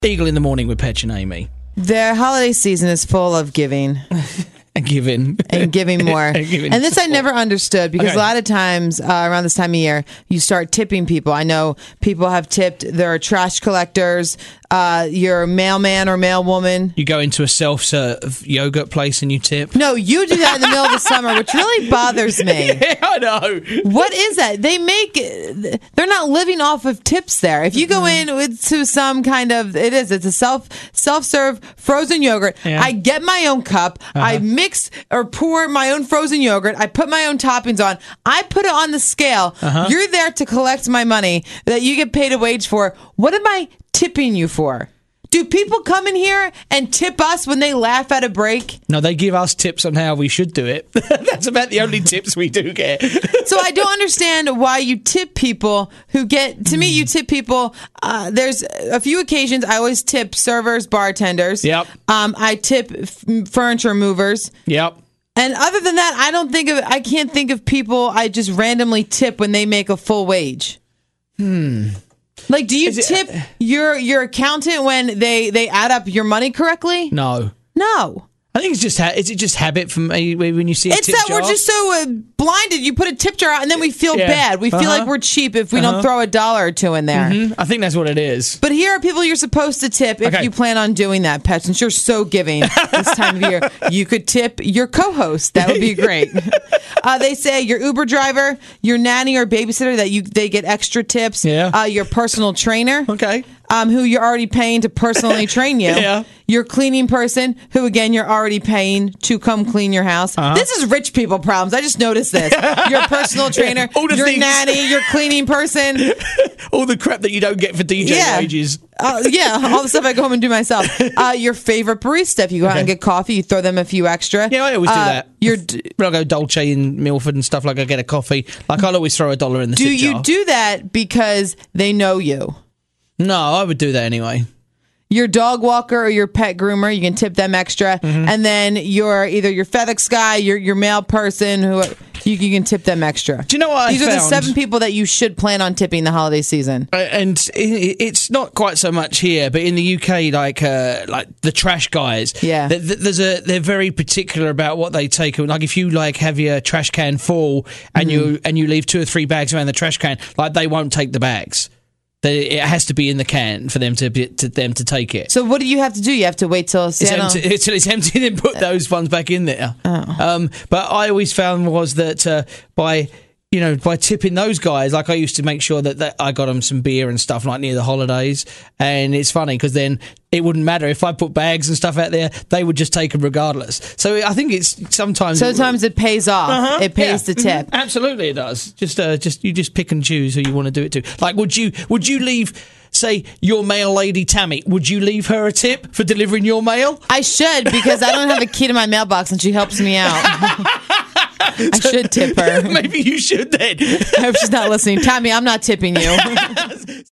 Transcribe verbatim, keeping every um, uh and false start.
Eagle in the Morning with Petch and Amy. Their holiday season is full of giving. And giving. And giving more. and, giving and this support. I never understood because Okay. a lot of times uh, around this time of year, you start tipping people. I know people have tipped their trash collectors, uh, your mailman or mailwoman. You go into a self-serve yogurt place and you tip. No, you do that in the middle of the summer, which really bothers me. Yeah, I know. What is that? They make, they're not living off of tips there. If you go in with, to some kind of, it is, it's a self, self-serve frozen yogurt. Yeah. I get my own cup. Uh-huh. I mix or pour my own frozen yogurt. I put my own toppings on. I put it on the scale. Uh-huh. You're there to collect my money that you get paid a wage for. What am I tipping you for? Do people come in here and tip us when they laugh at a break? No, they give us tips on how we should do it. That's about the only tips we do get. So I don't understand why you tip people who get, to me, you tip people, uh, there's a few occasions I always tip servers, bartenders. Yep. Um, I tip f- furniture movers. Yep. And other than that, I don't think of, I can't think of people I just randomly tip when they make a full wage. Hmm. Like, do you Is it- tip your your accountant when they, they add up your money correctly? No. No. I think it's just, ha- is it just habit from me when you see a It's tip that jar? we're just so uh, blinded. You put a tip jar out and then we feel Yeah. bad. We feel Uh-huh. like we're cheap if we Uh-huh. don't throw a dollar or two in there. Mhm. I think that's what it is. But here are people you're supposed to tip if Okay. you plan on doing that, Pet. Since you're so giving this time of year, you could tip your co-host. That would be great. uh, they say your Uber driver, your nanny or babysitter that you they get extra tips. Yeah. Uh, your personal trainer. Okay. Um, who you're already paying to personally train you. Yeah. Your cleaning person, who again you're already paying to come clean your house. Uh-huh. This is rich people problems. I just noticed this. Your personal trainer, All the your things. nanny, your cleaning person. All the crap that you don't get for D J Yeah. wages. Uh, yeah, all the stuff I go home and do myself. Uh, your favorite barista, if you go out and Okay. get coffee, you throw them a few extra. Yeah, I always do Uh, that. Your When I go Dolce in Milford and stuff, like I get a coffee, like I'll always throw a dollar in the do tip you jar. do that because they know you? No, I would do that anyway. Your dog walker or your pet groomer, you can tip them extra, Mm-hmm. and then your either your FedEx guy, your your mail person, who you, you can tip them extra. Do you know what I These are the found? seven people that you should plan on tipping the holiday season. Uh, and it- it's not quite so much here, but in the U K, like uh, like the trash guys, Yeah. th- th- there's a they're very particular about what they take. Like if you like have your trash can full and you and you leave two or three bags around the trash can, like they won't take the bags. They, it has to be in the can for them to, be, to them to take it. So what do you have to do? You have to wait till it's It's yeah, empty, until it's empty, then put those ones back in there. Oh. Um, but I always found was that uh, by you know by tipping those guys, like I used to make sure that, that I got them some beer and stuff like near the holidays. And it's funny because then it wouldn't matter if I put bags and stuff out there; they would just take them regardless. So I think it's sometimes Sometimes it pays off. Uh-huh, It pays yeah. to tip. Mhm. Absolutely, it does. Just, uh, just you just pick and choose who you want to do it to. Like, would you would you leave, say, your mail lady Tammy? Would you leave her a tip for delivering your mail? I should because I don't have a key to my mailbox and she helps me out. I should tip her. Maybe you should then. I hope she's not listening. Tommy, I'm not tipping you.